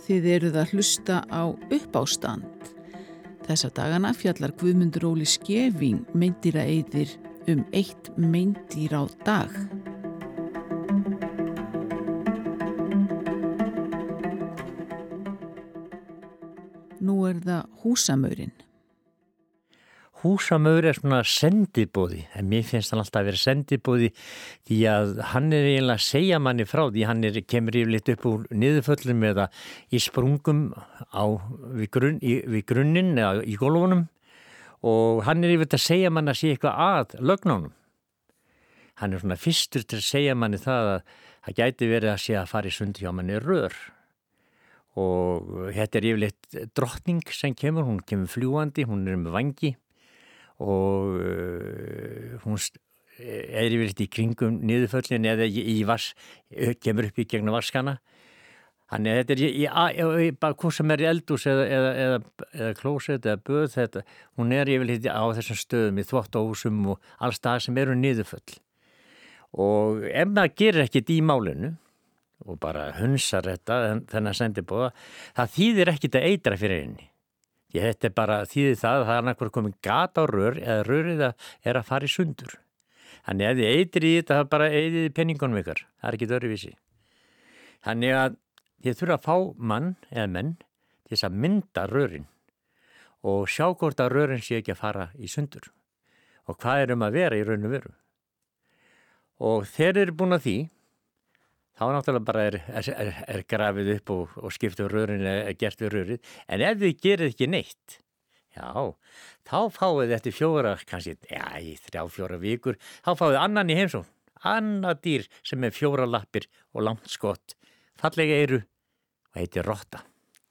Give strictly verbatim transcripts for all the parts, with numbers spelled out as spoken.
Þið eruð að hlusta á Uppástand. Þessa dagana fjallar Guðmundur Óli Skeving meindýraeyðir um eitt meindýr á dag. Nú er það húsamaurinn. Húsamaur er svona sendiboði, en mér finnst hann alltaf að vera sendiboði því að hann er eiginlega að segja manni frá því hann er, kemur yfirleitt upp úr niðurföllum eða í sprungum á, við, grunn, í, við grunnin eða í gólfunum og hann er yfirleitt að segja manni að sé eitthvað að lögnunum. Hann er svona fyrstur til að segja manni það að það gæti verið að sé að fara í sund hjá manni rör. Og þetta er yfirleitt drottning sem kemur, hún kemur fljúandi, hún er með vangi og uh, hún er yfirleitt í kringum niðurföllin eða í, í vass, kemur upp í gegnum vaskana. Þannig að þetta er í, í, í hvað sem er í eldhús eða, eða, eða, eða klósett eða böð, þetta, hún er yfirleitt á þessum stöðum í þvottahúsum og alls það sem eru niðurföll. Og ef maður gerir ekkert í málinu og bara hunsar þetta, þennan sendiboða, það þýðir ekkert að eitra fyrir henni. Ég þetta er bara þýðir það að það er annarkvort komin gat á rör eða rörið er að fara í sundur. Þannig að þið eitrir í þetta, það bara eitrir í penningunum ykkar. Það er ekki öðruvísi. Þannig að þið þurfa að fá mann eða menn til þess að mynda rörin og sjá hvort að rörin sé ekki að fara í sundur. Og hvað er um að vera í raun og veru. Og þeir eru búin að því, þá náttúrulega bara er, er, er grafið upp og, og skipt um rörin eða gert við rörið. En ef þið gerir ekki neitt, já, þá fáið eftir fjóra, kannski, já, í þrjá, fjóra vikur, þá fáið annan í heimsókn, annað dýr sem er fjóra lappir og langt skott, fallega eyru og heitir rotta.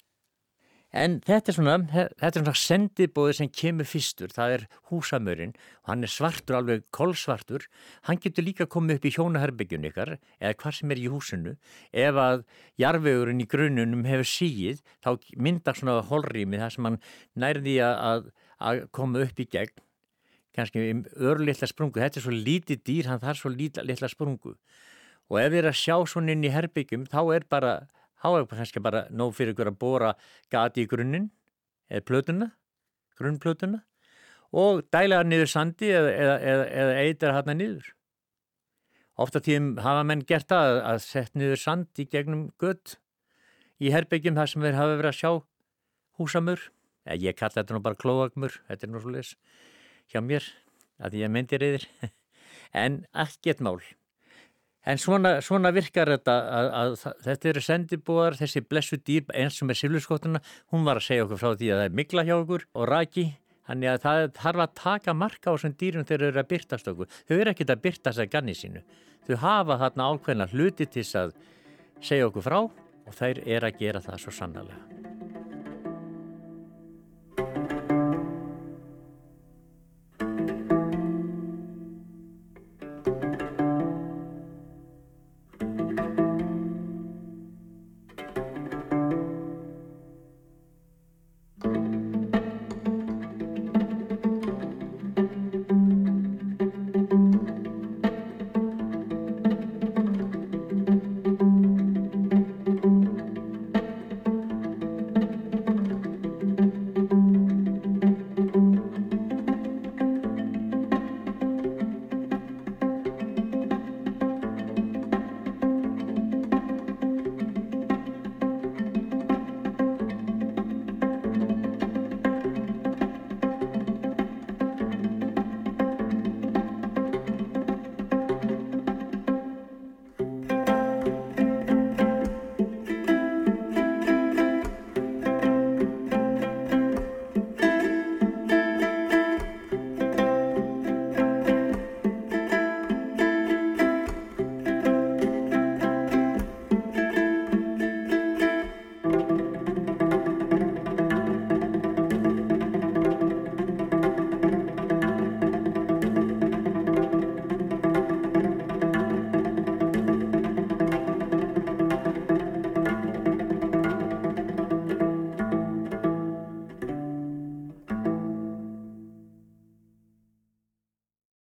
En þetta er svona, þetta er svona sendiboði sem kemur fyrstur, það er húsamaurinn og hann er svartur, alveg kolsvartur. Hann getur líka komið upp í hjónaherbergjun ykkar eða hvað sem er í húsinu. Ef að jarðvegurinn í grunnunum hefur sigið, þá myndar svona holrými þar sem hann nærði að, að koma upp í gegn, kannski örlitla sprungu. Þetta er svo lítið dýr, hann þarf svo litla sprungu. Og ef við erum að sjá svona inn í herbergjum, þá er bara þá er kannski bara nóg fyrir ykkur að bora gati í grunninn, eða plötuna, grunnplötuna, og dæla niður sandi eða, eða, eða, eða eitra hana niður. Ofta tíðum hafa menn gert það að sett niður sand í gegnum gött í herbyggjum þar sem þeir hafa verið að sjá húsamur. Eða ég kalla þetta nú bara klóakmur, þetta er nú svoleiðis hjá mér, að ég meindir yfir. En ekkert mál. En svona, svona virkar þetta að, að, að þetta eru sendibúar, þessi blessu dýr eins sem er silfurskottuna, hún var að segja okkur frá því að það er mygla hjá okkur og raki, þannig að það þarf að taka marka á þessum dýrum þegar þau eru að birtast okkur. Þau eru ekkert að birtast að ganni sínu. Þau hafa þarna ákveðna hluti til að segja okkur frá og þær eru að gera það svo sannarlega.